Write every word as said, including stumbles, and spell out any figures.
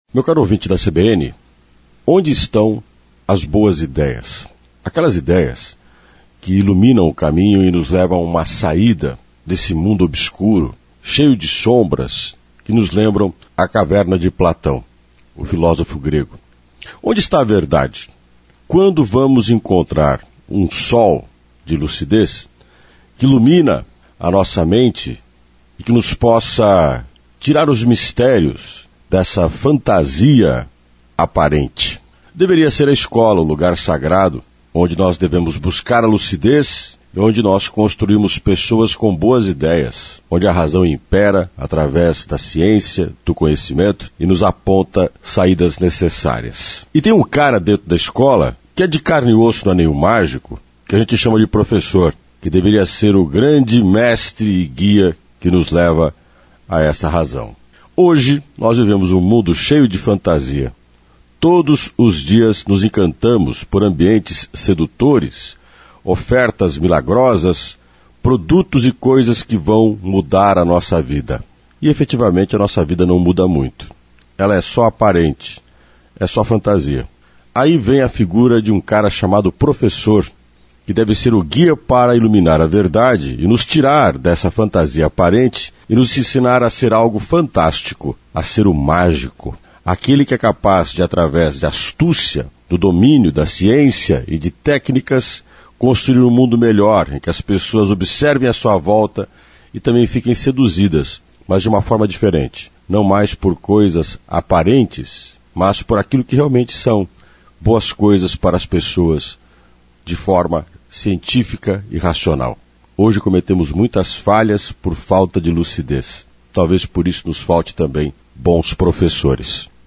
Meu caro ouvinte da C B N, onde estão as boas ideias? Aquelas ideias que iluminam o caminho e nos levam a uma saída desse mundo obscuro, cheio de sombras, que nos lembram a caverna de Platão, o filósofo grego. Onde está a verdade? Quando vamos encontrar um sol de lucidez que ilumina a nossa mente e que nos possa tirar os mistérios dessa fantasia aparente? Deveria ser a escola, o lugar sagrado, onde nós devemos buscar a lucidez e onde nós construímos pessoas com boas ideias, onde a razão impera através da ciência, do conhecimento e nos aponta saídas necessárias. E tem um cara dentro da escola que é de carne e osso, não é nenhum mágico, que a gente chama de professor, que deveria ser o grande mestre e guia que nos leva a essa razão. Hoje, nós vivemos um mundo cheio de fantasia. Todos os dias nos encantamos por ambientes sedutores, ofertas milagrosas, produtos e coisas que vão mudar a nossa vida. E, efetivamente, a nossa vida não muda muito. Ela é só aparente, é só fantasia. Aí vem a figura de um cara chamado professor, que deve ser o guia para iluminar a verdade e nos tirar dessa fantasia aparente e nos ensinar a ser algo fantástico, a ser o mágico. Aquele que é capaz de, através de astúcia, do domínio da ciência e de técnicas, construir um mundo melhor, em que as pessoas observem a sua volta e também fiquem seduzidas, mas de uma forma diferente. Não mais por coisas aparentes, mas por aquilo que realmente são boas coisas para as pessoas, de forma científica e racional. Hoje cometemos muitas falhas por falta de lucidez. Talvez por isso nos falte também bons professores.